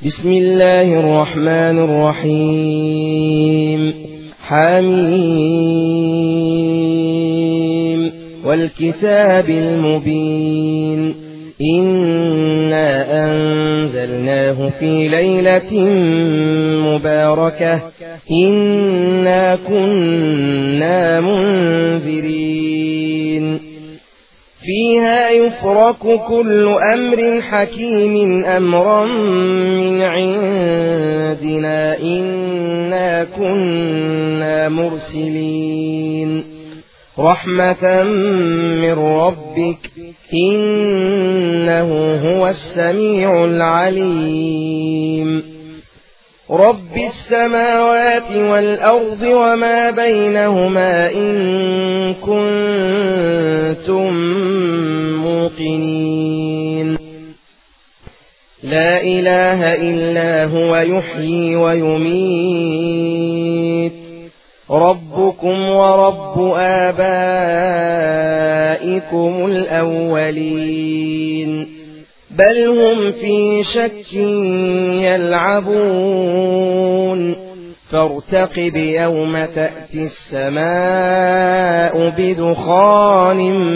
بسم الله الرحمن الرحيم. حميم والكتاب المبين. إنا أنزلناه في ليلة مباركة إنا كنا منذرين فيها يفرق كل أمر حكيم أمرا من عندنا إنا كنا مرسلين رحمة من ربك إنه هو السميع العليم رب السماوات والأرض وما بينهما إن كنتم موقنين لا إله إلا هو يحيي ويميت ربكم ورب آبائكم الأولين بل هم في شك يلعبون فارتقب يوم تأتي السماء بدخان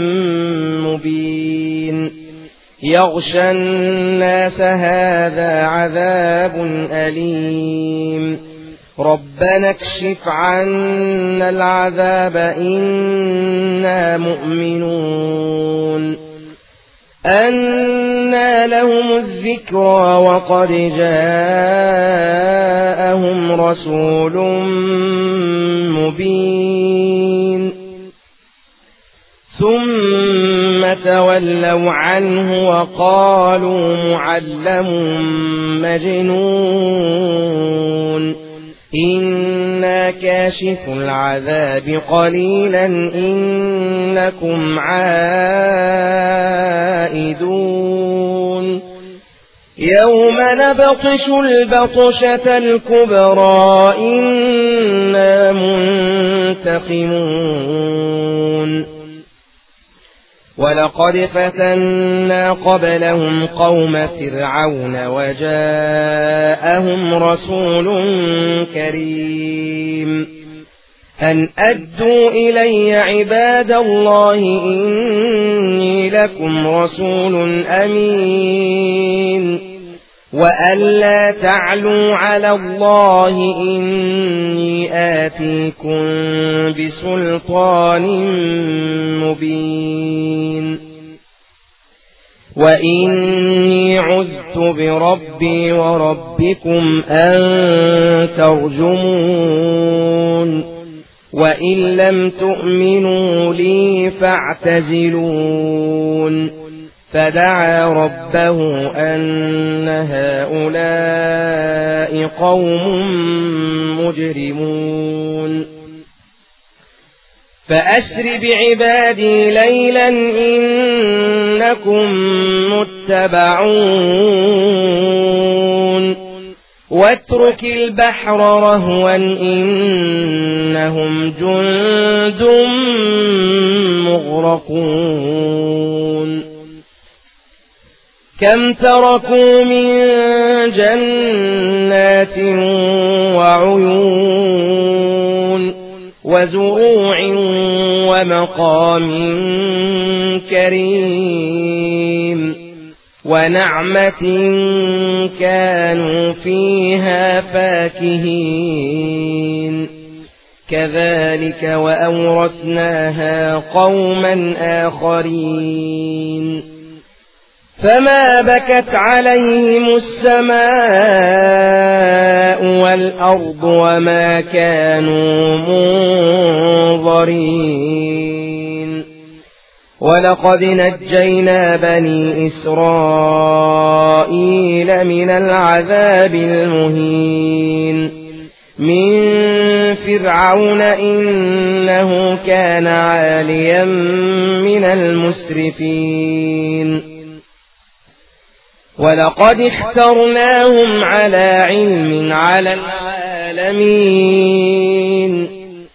مبين يغشى الناس هذا عذاب أليم ربنا اكشف عنا العذاب إنا مؤمنون أنى لهم الذكرى وقد جاءهم رسول مبين ثم تولوا عنه وقالوا معلم مجنون إنا كاشف العذاب قليلا إنكم عائدون يوم نبطش البطشة الكبرى إنا منتقمون ولقد فتنا قبلهم قوم فرعون وجاءهم رسول كريم أن أدوا إلي عباد الله إني لكم رسول أمين وأن لا تعلوا على الله إني آتيكم بسلطان مبين وإني عذت بربي وربكم أن ترجمون وإن لم تؤمنوا لي فاعتزلون فدعا ربه أن هؤلاء قوم مجرمون فأسر بعبادي ليلا إنكم متبعون واترك البحر رهوا إنهم جند مغرقون كم تركوا من جنات وعيون وزروع ومقام كريم ونعمة كانوا فيها فاكهين كذلك وأورثناها قوما آخرين فما بكت عليهم السماء والأرض وما كانوا منظرين ولقد نجينا بني إسرائيل من العذاب المهين من فرعون إنه كان عاليا من المسرفين ولقد اخترناهم على علم على العالمين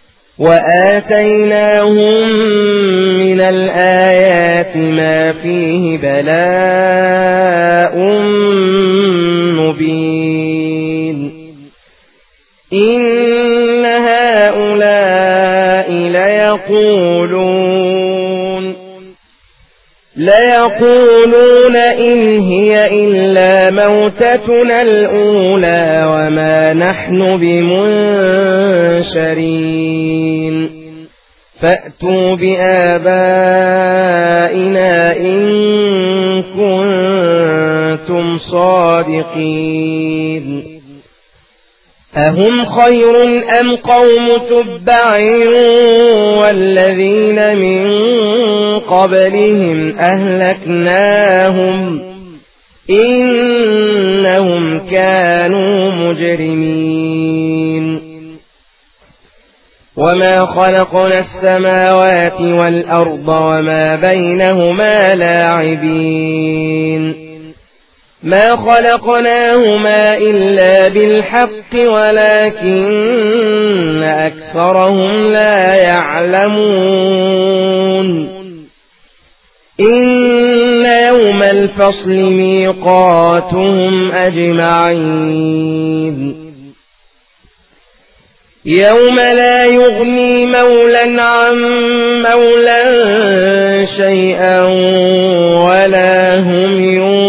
وآتيناهم من الآيات ما فيه بلاء مبين إن هؤلاء ليقولون إن هي إلا موتتنا الأولى وما نحن بمنشرين فأتوا بآبائنا إن كنتم صادقين أهم خير أم قوم تبع والذين من قبلهم أهلكناهم إنهم كانوا مجرمين وما خلقنا السماوات والأرض وما بينهما لاعبين ما خلقناهما إلا بالحق ولكن أكثرهم لا يعلمون إن يوم الفصل ميقاتهم أجمعين يوم لا يغني مولى عن مولى شيئا ولا هم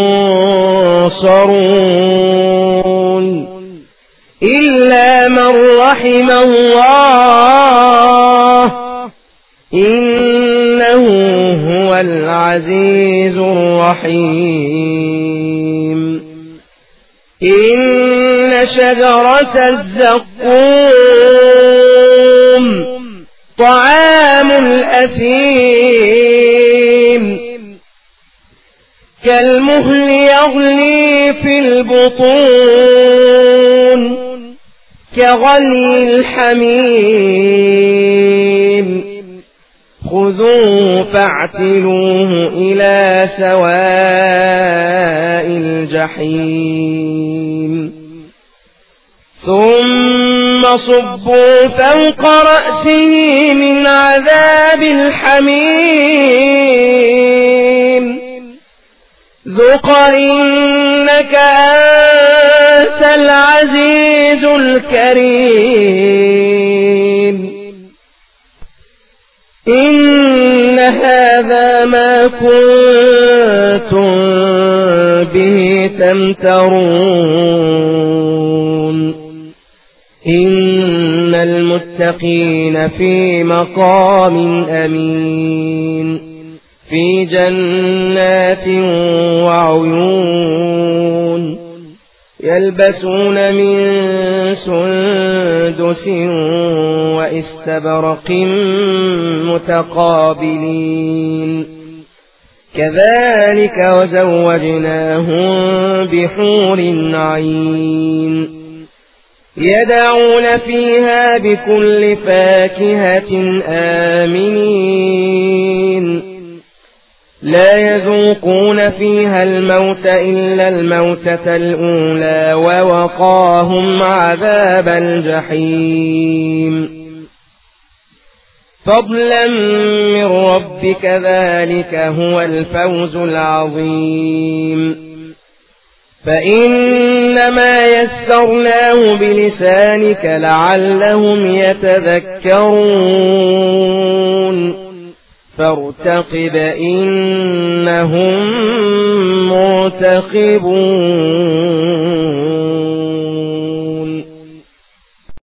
ينصرون إلا من رحم الله إنه هو العزيز الرحيم إن شجرة الزقوم طعام الأثيم كالمهل يغلي في البطون كغلي الحميم خذوه فاعتلوه إلى سواء الجحيم ثم صبوا فوق رأسه من عذاب الحميم ذق إنك أنت العزيز الكريم إن هذا ما كنتم به تمترون إن المتقين في مقام أمين في جنات وعيون يلبسون من سندس واستبرق متقابلين كذلك وزوجناهم بحور عين يدعون فيها بكل فاكهة آمنين لا يذوقون فيها الموت إلا الموتة الأولى ووقاهم عذاب الجحيم فضلا من ربك ذلك هو الفوز العظيم فإنما يسرناه بلسانك لعلهم يتذكرون فارتقب إنهم مرتقبون